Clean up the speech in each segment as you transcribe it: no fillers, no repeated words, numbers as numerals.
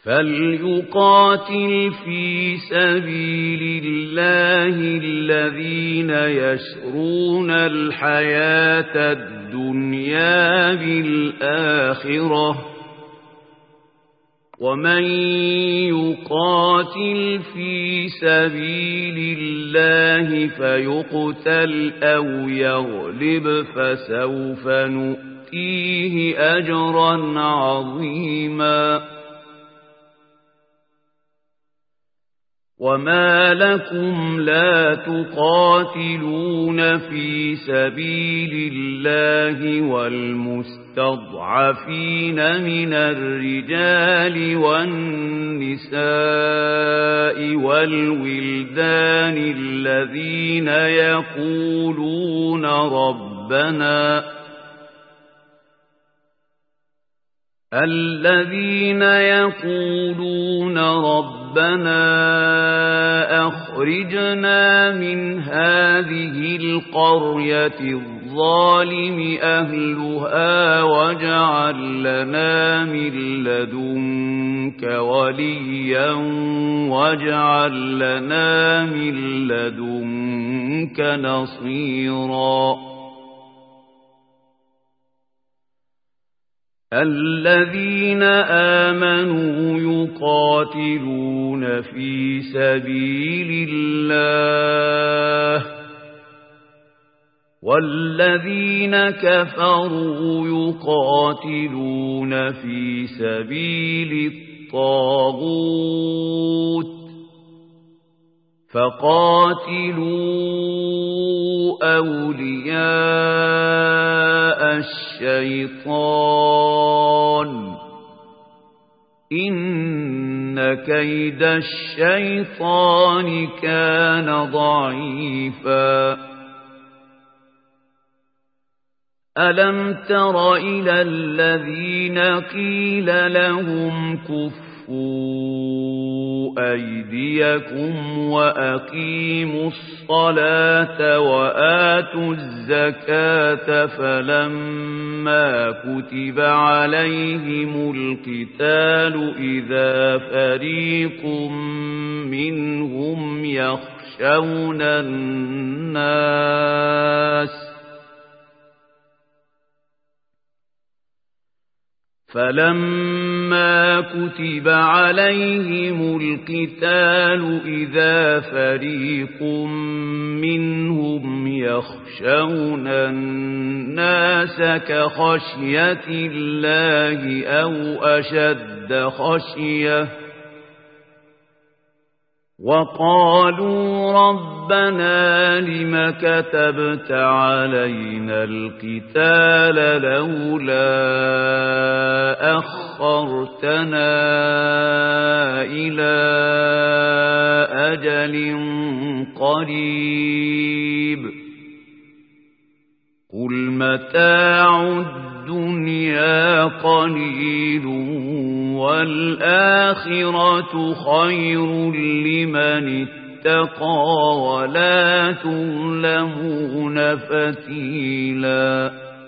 فليقاتل في سبيل الله الذين يشرون الحياة الدنيا بالآخرة ومن يقاتل في سبيل الله فيقتل أو يغلب فسوف نؤتيه أجرا عظيما وما لكم لا تقاتلون في سبيل الله والمستضعفين من الرجال والنساء والولدان الذين يقولون ربنا أخرجنا من هذه القرية الظالم أهلها واجعل لنا من لدنك وليا واجعل لنا من لدنك نصيرا الذين آمنوا يقاتلون في سبيل الله والذين كفروا يقاتلون في سبيل الطاغوت فقاتلوا أولياء الشيطان إن كيد الشيطان كان ضعيفا ألم تر إلى الذين قيل لهم كفوا أيديكم وأقيموا الصلاة وآتوا الزكاة فلما كتب عليهم القتال إذا فريق منهم يخشون الناس فلما كتب عليهم القتال إذا فريق منهم يخشون الناس كخشية الله أو أشد خشية وقالوا ربنا لم كتبت علينا القتال لولا أخرتنا إلى أجل قريب قل متاع الدنيا قليل والآخرة خير لمن اتقى ولا تظلمون فتيلا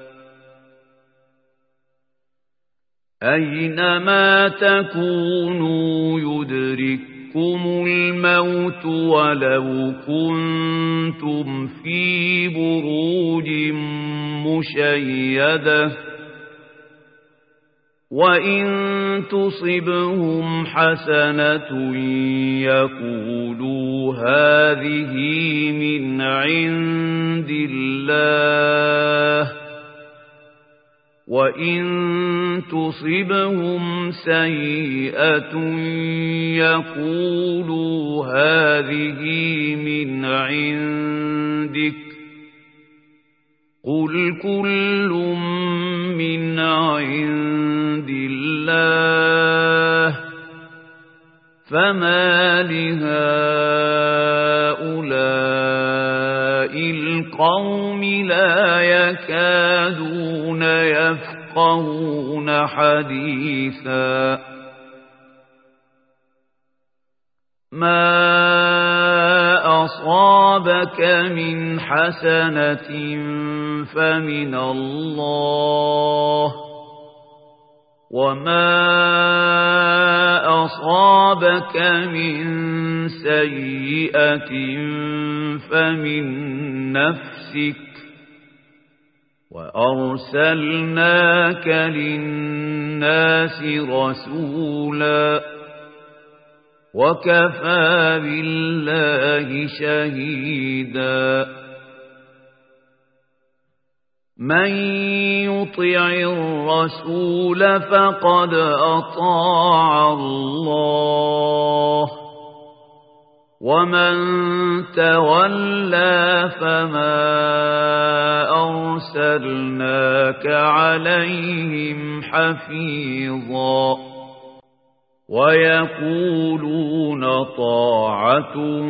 أينما تكونوا يدرككم الموت ولو كنتم في بروج مشيدة وإن تصبهم حسنة يقولوا هذه من عند الله وإن تصبهم سيئة يقولوا هذه من عندك قل كل من عند الله فما لهؤلاء القوم لا يكادون يفقهون حديثا ما أصابك من حسنة فمن الله وما أصابك من سيئة فمن نفسك وأرسلناك للناس رسولا وكفى بالله شهيدا من يطع الرسول فقد أطاع الله ومن تولى فما أرسلناك عليهم حفيظا ويقولون طاعة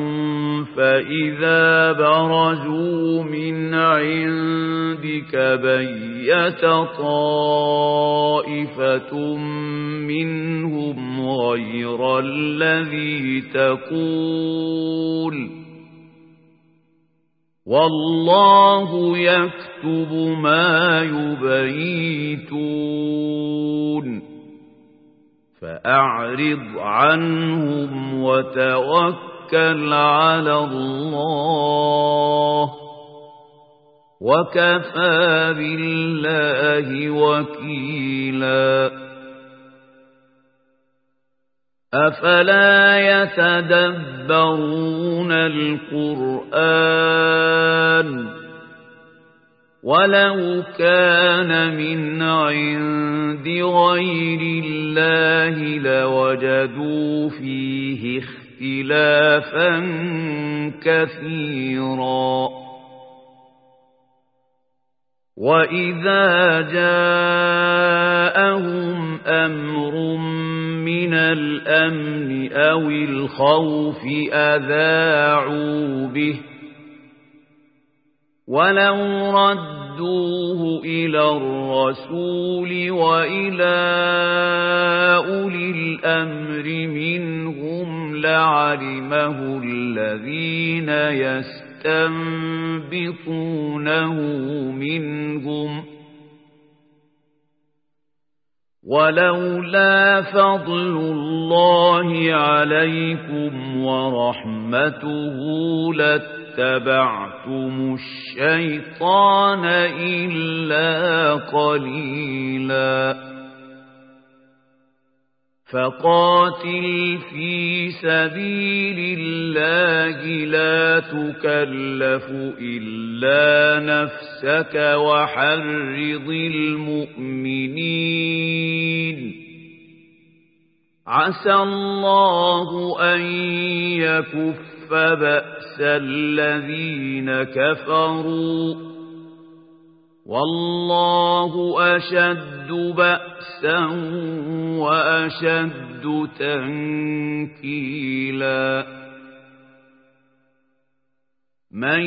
فإذا برزوا من عندك بيت طائفة منهم غير الذي تقول والله يكتب ما يبيتون فأعرض عنهم وتوكل على الله وكفى بالله وكيلا أفلا يتدبرون القرآن ولو كان من عند غير الله لوجدوا فيه اختلافا كثيرا وإذا جاءهم أمر من الأمن أو الخوف أذاعوا به ولو ردوه إلى الرسول وإلى أولي الأمر منهم لعلمه الذين يستنبطونه منهم ولولا فضل الله عليكم ورحمته لاتبعتم الشيطان إلا قليلا فقاتل في سبيل الله لا تكلف إلا نفسك وحرض المؤمنين عسى الله أن يكف بأس الذين كفروا والله أشد بأسا وأشد تنكيلا من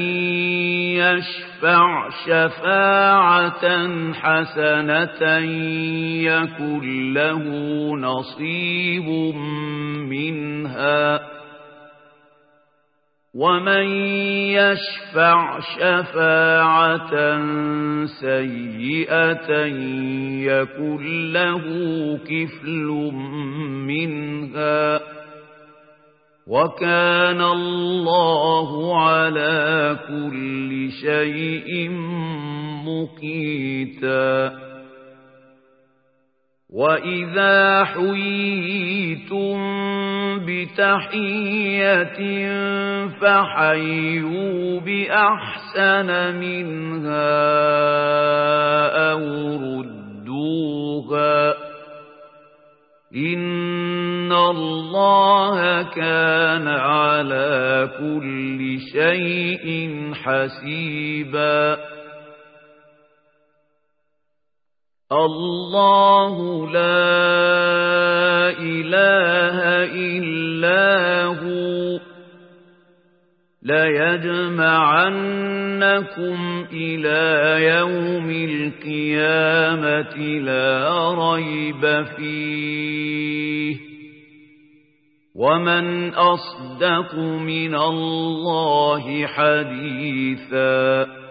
يشفع شفاعة حسنة يكن له نصيب منها ومن يشفع شفاعة سيئة يكن له كفل منها وكان الله على كل شيء مقيتا وإذا حييتم بتحية فحيوا بأحسن منها أو ردوها إن الله كان على كل شيء حسيبا الله لا إله إلا هو ليجمعنكم إلى يوم القيامة لا ريب فيه ومن أصدق من الله حديثا